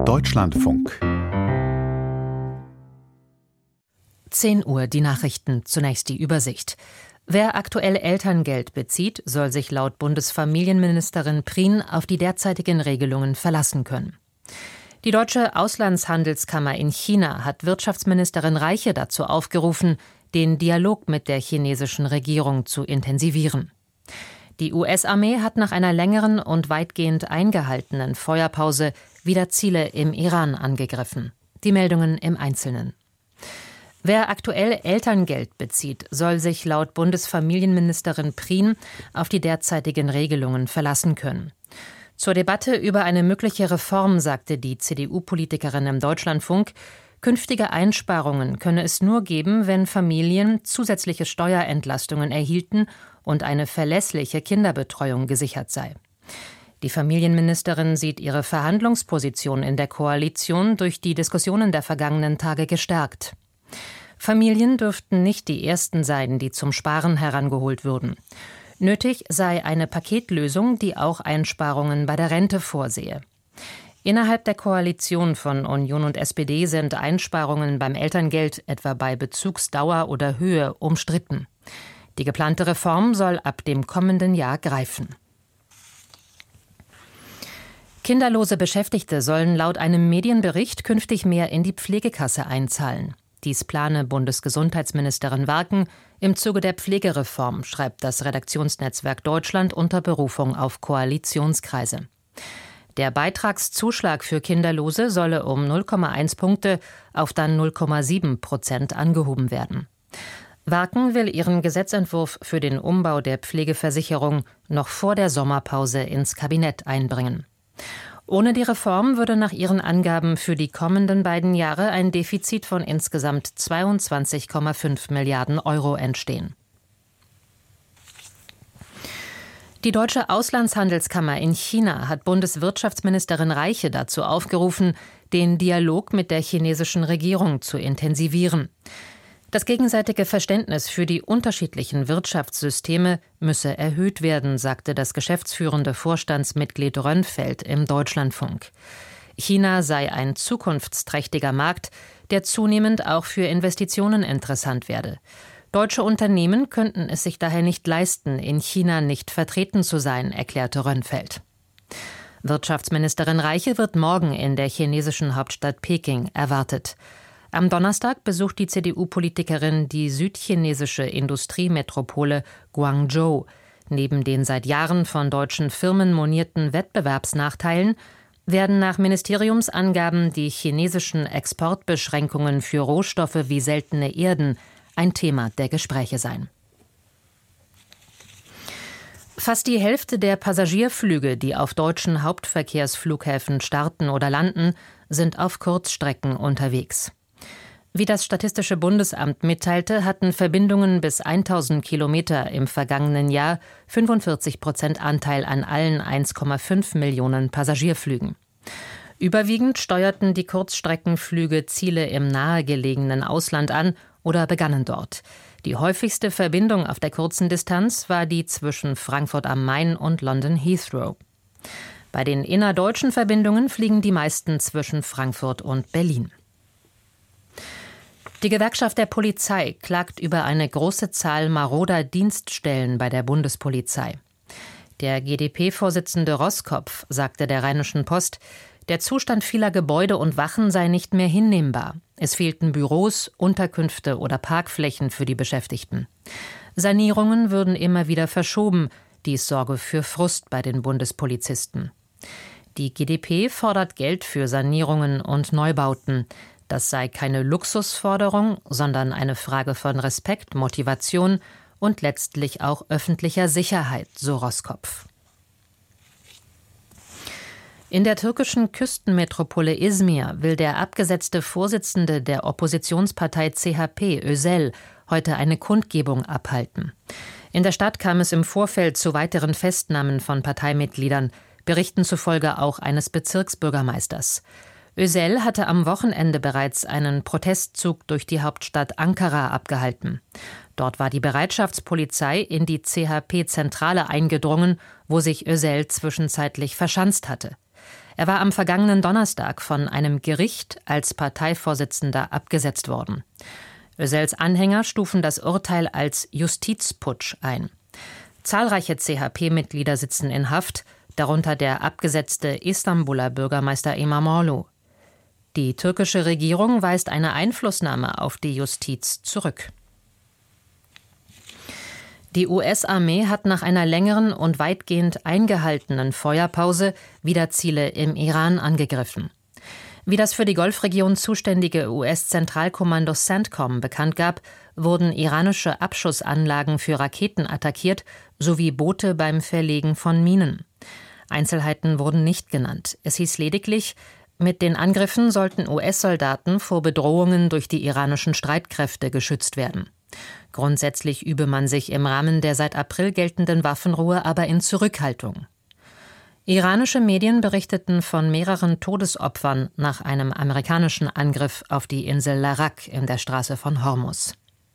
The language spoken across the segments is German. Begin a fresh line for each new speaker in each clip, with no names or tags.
Deutschlandfunk.
10 Uhr die Nachrichten, zunächst die Übersicht. Wer aktuell Elterngeld bezieht, soll sich laut Bundesfamilienministerin Prien auf die derzeitigen Regelungen verlassen können. Die Deutsche Auslandshandelskammer in China hat Wirtschaftsministerin Reiche dazu aufgerufen, den Dialog mit der chinesischen Regierung zu intensivieren. Die US-Armee hat nach einer längeren und weitgehend eingehaltenen Feuerpause wieder Ziele im Iran angegriffen. Die Meldungen im Einzelnen. Wer aktuell Elterngeld bezieht, soll sich laut Bundesfamilienministerin Prien auf die derzeitigen Regelungen verlassen können. Zur Debatte über eine mögliche Reform sagte die CDU-Politikerin im Deutschlandfunk, künftige Einsparungen könne es nur geben, wenn Familien zusätzliche Steuerentlastungen erhielten und eine verlässliche Kinderbetreuung gesichert sei. Die Familienministerin sieht ihre Verhandlungsposition in der Koalition durch die Diskussionen der vergangenen Tage gestärkt. Familien dürften nicht die ersten sein, die zum Sparen herangeholt würden. Nötig sei eine Paketlösung, die auch Einsparungen bei der Rente vorsehe. Innerhalb der Koalition von Union und SPD sind Einsparungen beim Elterngeld, etwa bei Bezugsdauer oder Höhe, umstritten. Die geplante Reform soll ab dem kommenden Jahr greifen. Kinderlose Beschäftigte sollen laut einem Medienbericht künftig mehr in die Pflegekasse einzahlen. Dies plane Bundesgesundheitsministerin Warken im Zuge der Pflegereform, schreibt das Redaktionsnetzwerk Deutschland unter Berufung auf Koalitionskreise. Der Beitragszuschlag für Kinderlose solle um 0,1 Punkte auf dann 0,7% angehoben werden. Warken will ihren Gesetzentwurf für den Umbau der Pflegeversicherung noch vor der Sommerpause ins Kabinett einbringen. Ohne die Reform würde nach ihren Angaben für die kommenden beiden Jahre ein Defizit von insgesamt 22,5 Milliarden Euro entstehen. Die Deutsche Auslandshandelskammer in China hat Bundeswirtschaftsministerin Reiche dazu aufgerufen, den Dialog mit der chinesischen Regierung zu intensivieren. Das gegenseitige Verständnis für die unterschiedlichen Wirtschaftssysteme müsse erhöht werden, sagte das geschäftsführende Vorstandsmitglied Rönnfeld im Deutschlandfunk. China sei ein zukunftsträchtiger Markt, der zunehmend auch für Investitionen interessant werde. Deutsche Unternehmen könnten es sich daher nicht leisten, in China nicht vertreten zu sein, erklärte Rönnfeld. Wirtschaftsministerin Reiche wird morgen in der chinesischen Hauptstadt Peking erwartet. Am Donnerstag besucht die CDU-Politikerin die südchinesische Industriemetropole Guangzhou. Neben den seit Jahren von deutschen Firmen monierten Wettbewerbsnachteilen werden nach Ministeriumsangaben die chinesischen Exportbeschränkungen für Rohstoffe wie seltene Erden ein Thema der Gespräche sein. Fast die Hälfte der Passagierflüge, die auf deutschen Hauptverkehrsflughäfen starten oder landen, sind auf Kurzstrecken unterwegs. Wie das Statistische Bundesamt mitteilte, hatten Verbindungen bis 1000 Kilometer im vergangenen Jahr 45% Anteil an allen 1,5 Millionen Passagierflügen. Überwiegend steuerten die Kurzstreckenflüge Ziele im nahegelegenen Ausland an oder begannen dort. Die häufigste Verbindung auf der kurzen Distanz war die zwischen Frankfurt am Main und London Heathrow. Bei den innerdeutschen Verbindungen fliegen die meisten zwischen Frankfurt und Berlin. Die Gewerkschaft der Polizei klagt über eine große Zahl maroder Dienststellen bei der Bundespolizei. Der GdP-Vorsitzende Roskopf sagte der Rheinischen Post, der Zustand vieler Gebäude und Wachen sei nicht mehr hinnehmbar. Es fehlten Büros, Unterkünfte oder Parkflächen für die Beschäftigten. Sanierungen würden immer wieder verschoben. Dies sorge für Frust bei den Bundespolizisten. Die GdP fordert Geld für Sanierungen und Neubauten. Das sei keine Luxusforderung, sondern eine Frage von Respekt, Motivation und letztlich auch öffentlicher Sicherheit, so Roskopf. In der türkischen Küstenmetropole Izmir will der abgesetzte Vorsitzende der Oppositionspartei CHP, Özel, heute eine Kundgebung abhalten. In der Stadt kam es im Vorfeld zu weiteren Festnahmen von Parteimitgliedern, Berichten zufolge auch eines Bezirksbürgermeisters. Özel hatte am Wochenende bereits einen Protestzug durch die Hauptstadt Ankara abgehalten. Dort war die Bereitschaftspolizei in die CHP-Zentrale eingedrungen, wo sich Özel zwischenzeitlich verschanzt hatte. Er war am vergangenen Donnerstag von einem Gericht als Parteivorsitzender abgesetzt worden. Özals Anhänger stufen das Urteil als Justizputsch ein. Zahlreiche CHP-Mitglieder sitzen in Haft, darunter der abgesetzte Istanbuler Bürgermeister İmamoğlu. Die türkische Regierung weist eine Einflussnahme auf die Justiz zurück. Die US-Armee hat nach einer längeren und weitgehend eingehaltenen Feuerpause wieder Ziele im Iran angegriffen. Wie das für die Golfregion zuständige US-Zentralkommando CENTCOM bekannt gab, wurden iranische Abschussanlagen für Raketen attackiert, sowie Boote beim Verlegen von Minen. Einzelheiten wurden nicht genannt. Es hieß lediglich, mit den Angriffen sollten US-Soldaten vor Bedrohungen durch die iranischen Streitkräfte geschützt werden. Grundsätzlich übe man sich im Rahmen der seit April geltenden Waffenruhe aber in Zurückhaltung. Iranische Medien berichteten von mehreren Todesopfern nach einem amerikanischen Angriff auf die Insel Larak in der Straße von Hormuz.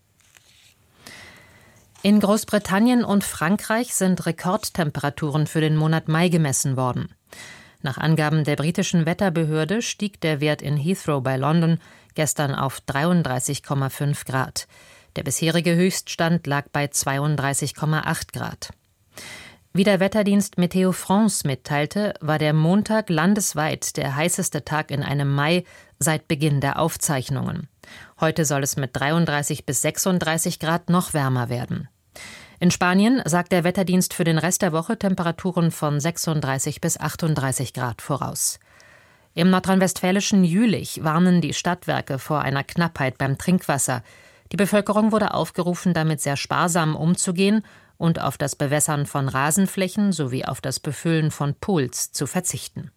In Großbritannien und Frankreich sind Rekordtemperaturen für den Monat Mai gemessen worden. Nach Angaben der britischen Wetterbehörde stieg der Wert in Heathrow bei London gestern auf 33,5 Grad. Der bisherige Höchststand lag bei 32,8 Grad. Wie der Wetterdienst Météo France mitteilte, war der Montag landesweit der heißeste Tag in einem Mai seit Beginn der Aufzeichnungen. Heute soll es mit 33 bis 36 Grad noch wärmer werden. In Spanien sagt der Wetterdienst für den Rest der Woche Temperaturen von 36 bis 38 Grad voraus. Im nordrhein-westfälischen Jülich warnen die Stadtwerke vor einer Knappheit beim Trinkwasser. Die Bevölkerung wurde aufgerufen, damit sehr sparsam umzugehen und auf das Bewässern von Rasenflächen sowie auf das Befüllen von Pools zu verzichten.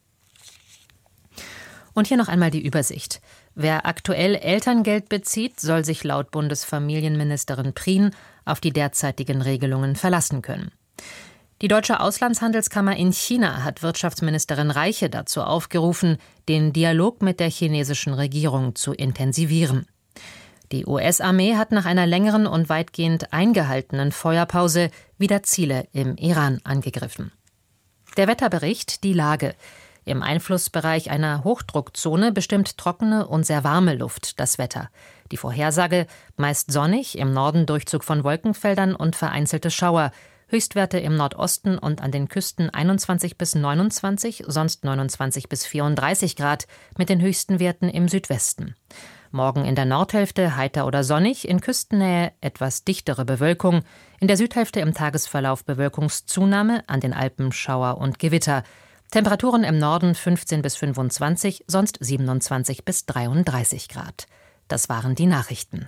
Und hier noch einmal die Übersicht. Wer aktuell Elterngeld bezieht, soll sich laut Bundesfamilienministerin Prien auf die derzeitigen Regelungen verlassen können. Die Deutsche Auslandshandelskammer in China hat Wirtschaftsministerin Reiche dazu aufgerufen, den Dialog mit der chinesischen Regierung zu intensivieren. Die US-Armee hat nach einer längeren und weitgehend eingehaltenen Feuerpause wieder Ziele im Iran angegriffen. Der Wetterbericht, die Lage. Im Einflussbereich einer Hochdruckzone bestimmt trockene und sehr warme Luft das Wetter. Die Vorhersage: meist sonnig, im Norden Durchzug von Wolkenfeldern und vereinzelte Schauer. Höchstwerte im Nordosten und an den Küsten 21 bis 29, sonst 29 bis 34 Grad, mit den höchsten Werten im Südwesten. Morgen in der Nordhälfte heiter oder sonnig, in Küstennähe etwas dichtere Bewölkung, in der Südhälfte im Tagesverlauf Bewölkungszunahme, an den Alpen Schauer und Gewitter. Temperaturen im Norden 15 bis 25, sonst 27 bis 33 Grad. Das waren die Nachrichten.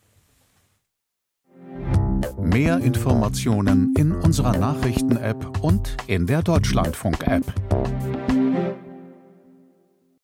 Mehr Informationen in unserer Nachrichten-App und in der Deutschlandfunk-App.